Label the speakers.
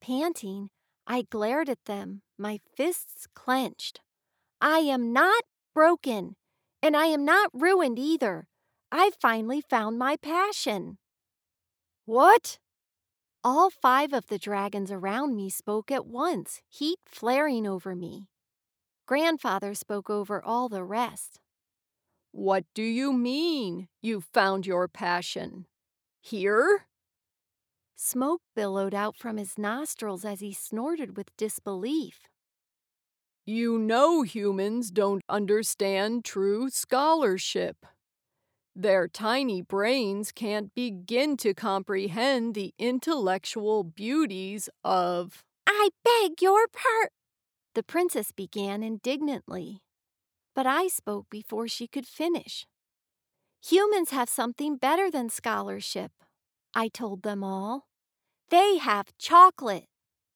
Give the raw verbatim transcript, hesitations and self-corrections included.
Speaker 1: Panting, I glared at them, my fists clenched. I am not broken, and I am not ruined either. I've finally found my passion.
Speaker 2: What?
Speaker 1: All five of the dragons around me spoke at once, heat flaring over me. Grandfather spoke over all the rest.
Speaker 2: What do you mean, you found your passion? Here?
Speaker 1: Smoke billowed out from his nostrils as he snorted with disbelief.
Speaker 2: You know humans don't understand true scholarship. Their tiny brains can't begin to comprehend the intellectual beauties of...
Speaker 1: I beg your pardon, the princess began indignantly. But I spoke before she could finish. Humans have something better than scholarship, I told them all. They have chocolate.